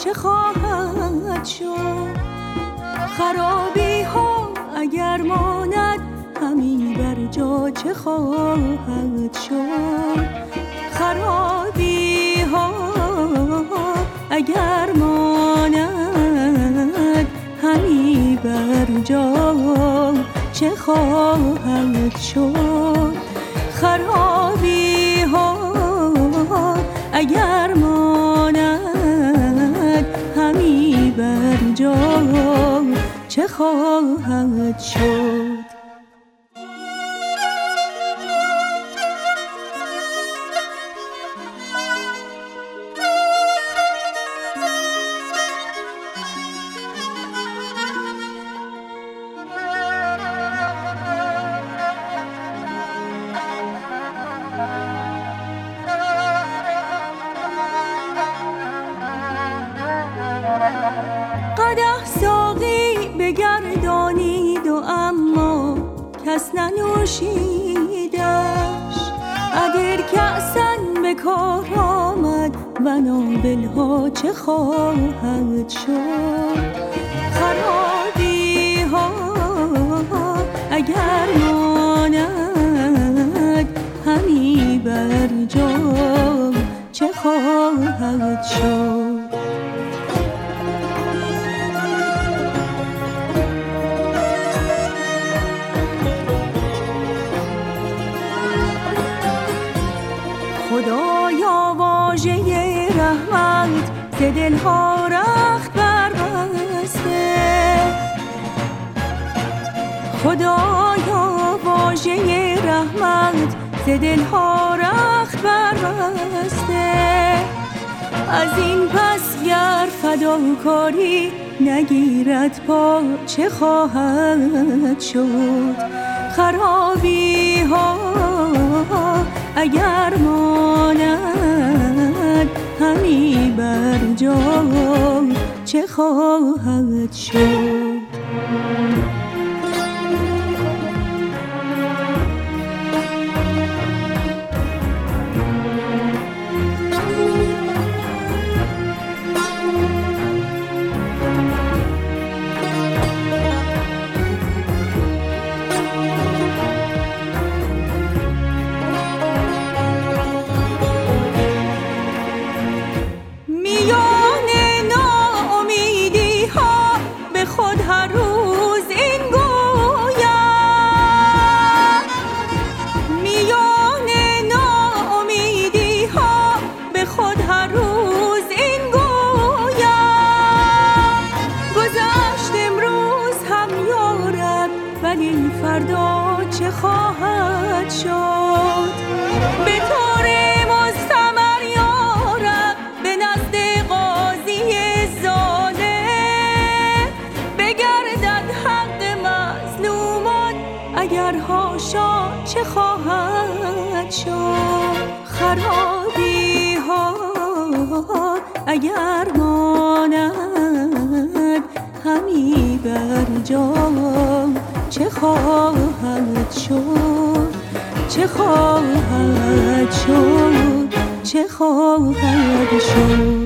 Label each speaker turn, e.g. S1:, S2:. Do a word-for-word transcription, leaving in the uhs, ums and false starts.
S1: چه خواهد شد؟ خرابی ها اگر ماند همی بر جا چه خواهد شد؟ خرابی ها اگر ماند همی بر جا چه خواهد شد؟ خرابی ها اگر ماند همی بر جا چه خواهد شد؟ قدح ساقی بگردانید و اما کس ننوشیدش. اگر کأسن به کار آمد و نابل ها چه خواهد شد؟ خرابی ها اگر ماند همی بر جا چه خواهد شد؟ خدایا واژه رحمت ز دلها رخت بربسته. خدایا واژه رحمت ز دلها رخت بربسته. از این پس گر فداکاری نگیرد پا چه خواهد شد؟ خرابی ها اگر ماند همی بر جا چه خواهد شد؟ هر روز این گویم، میان ناامیدی ها به خود هر روز این گویم. گذشت امروز هم یارب ولی فردا چه خواهد شد؟ به طور مستمر یارب به نزد قاضی اگر هاشا چه خواهد شد؟ خرابی ها اگر ماند همی بر جا چه خواهد شد؟ چه خواهد شد؟ چه خواهد شد؟